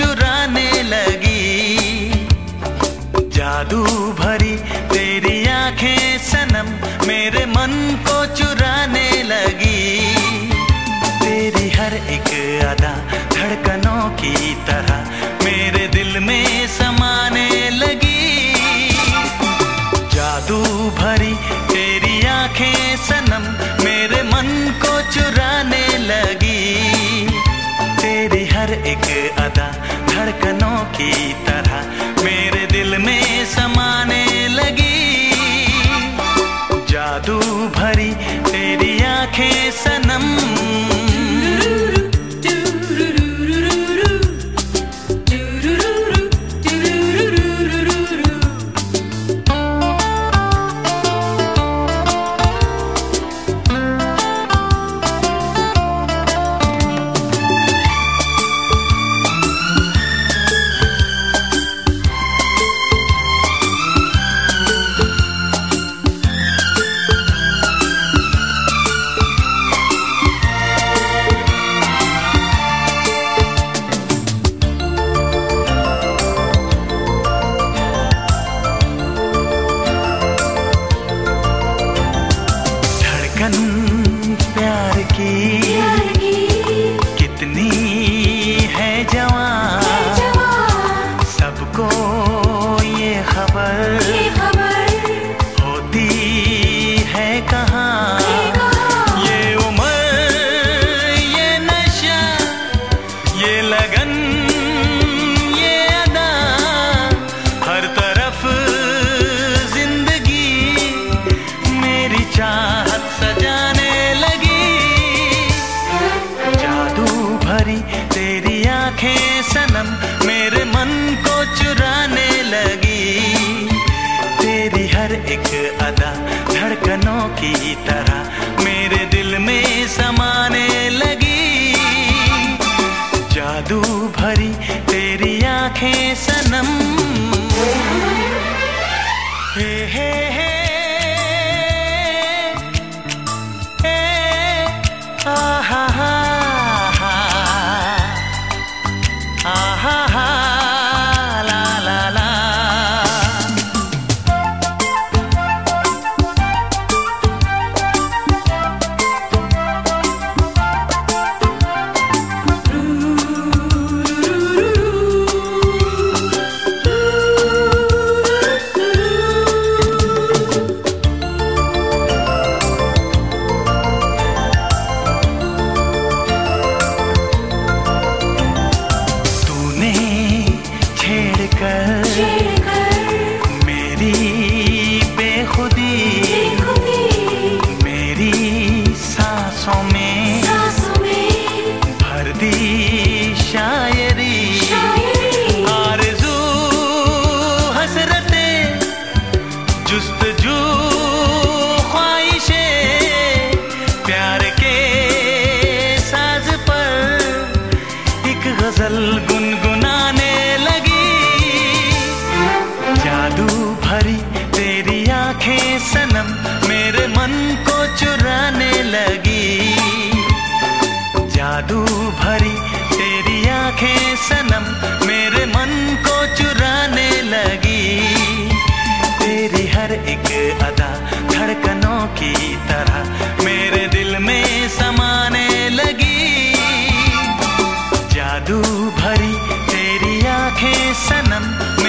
चुराने लगी। जादू भरी तेरी आंखें सनम मेरे मन को चुराने लगी। तेरी हर एक अदा धड़कनों की तरह मेरे दिल में समाने लगी। जादू भरी तेरी आंखें सनम मेरे मन को चुराने लगी। तेरी हर एक अदा धड़कनों की तरह मेरे दिल में समाने लगी। जादू भरी तेरी आंखें सनम। प्यार की कितनी है जवान, सबको ये खबर होती है कहाँ। ये उम्र, ये नशा, ये लगन, ये अदा, हर तरफ जिंदगी मेरी चाहत सजाने लगी। जादू भरी तेरी आंखें सनम मेरे मन को चुराने लगी। तेरी हर एक अदा धड़कनों की तरह मेरे दिल में समाने लगी। जादू भरी तेरी आंखें सनम। हे हे हे आहा हा हा आहा हा ला ला ला। मेरी बेखुदी मेरी सांसों में भर दी शायरी। आरज़ू हसरतें जुस्तजू ख्वाहिशें प्यार के साज पर एक गजल गुनगुनाने लगी। जादू भरी तेरी आंखें सनम मेरे मन को चुराने लगी। जादू भरी तेरी आंखें सनम मेरे मन को चुराने लगी। तेरी हर एक अदा धड़कनों की तरह मेरे दिल में समाने लगी। जादू भरी तेरी आंखें सनम